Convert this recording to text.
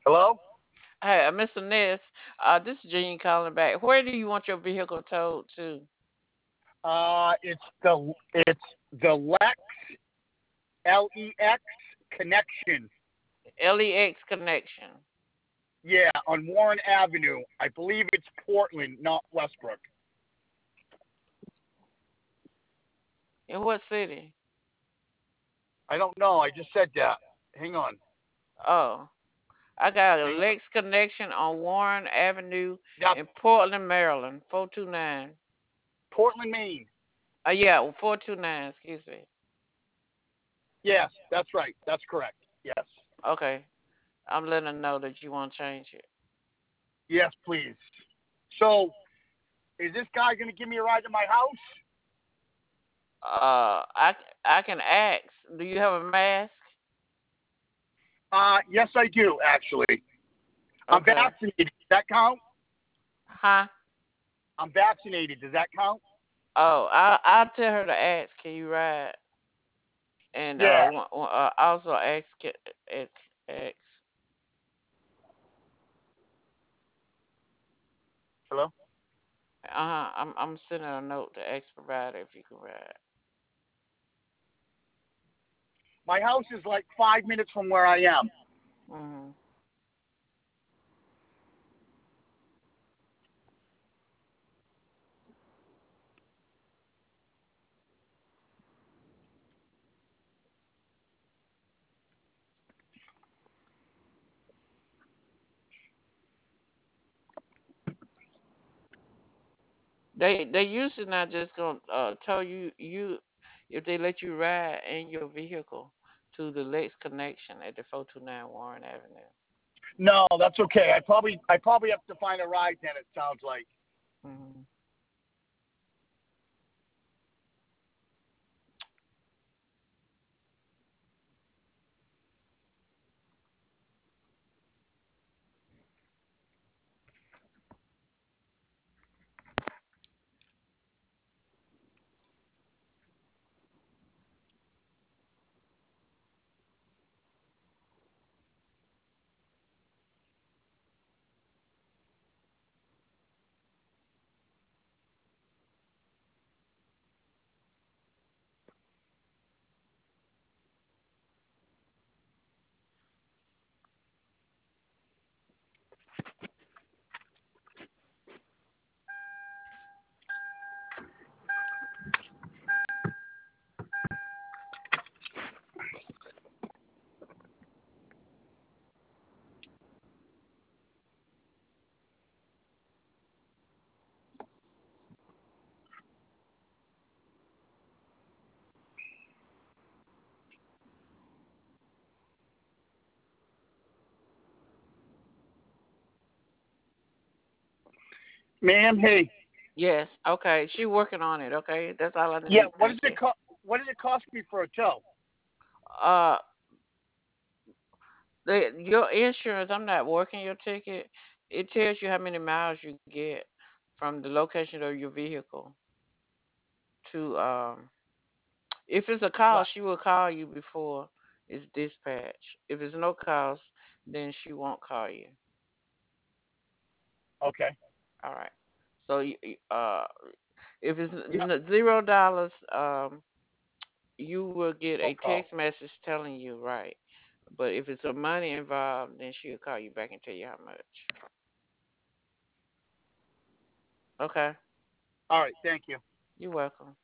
Hello? Hey, Mr. Ness, this is Jean calling back. Where do you want your vehicle towed to? It's the Lex LEX connection. LEX Connection. Yeah, on Warren Avenue. I believe it's Portland, not Westbrook. In what city? I don't know. I just said that. Hang on. Oh, I got a Hang on. Lex Connection on Warren Avenue That's in Portland, Maryland, 429. Portland, Maine. Yeah, 429, excuse me. Yes, that's right. That's correct. Yes. Okay, I'm letting her know that you want to change it. Yes, please. So, is this guy going to give me a ride to my house? I can ask. Do you have a mask? Yes, I do, actually. I'm Okay. vaccinated. Does that count? Huh? I'm vaccinated. Does that count? Oh, I'll tell her to ask. Can you ride? And Yeah. also ask ask. Hello? I'm sending a note to ask provider if you can ride. My house is like 5 minutes from where I am. Hmm. They usually not just gonna tell you if they let you ride in your vehicle to the Lex Connection at the 429 Warren Avenue. No, that's okay. I probably have to find a ride then. It sounds like. Hmm. Ma'am, hey. Yes. Okay. She working on it. Okay. That's all I Yeah. need. What does Thank it you. cost? What does it cost me for a tow? Uh, your insurance. I'm not working your ticket. It tells you how many miles you get from the location of your vehicle to if it's a call, Right. she will call you before it's dispatched. If it's no calls, then she won't call you. Okay. All right. So if it's Yeah. $0, you will get a No call. text message telling you, right? But if it's a money involved, then she'll call you back and tell you how much. Okay. All right. Thank you. You're welcome.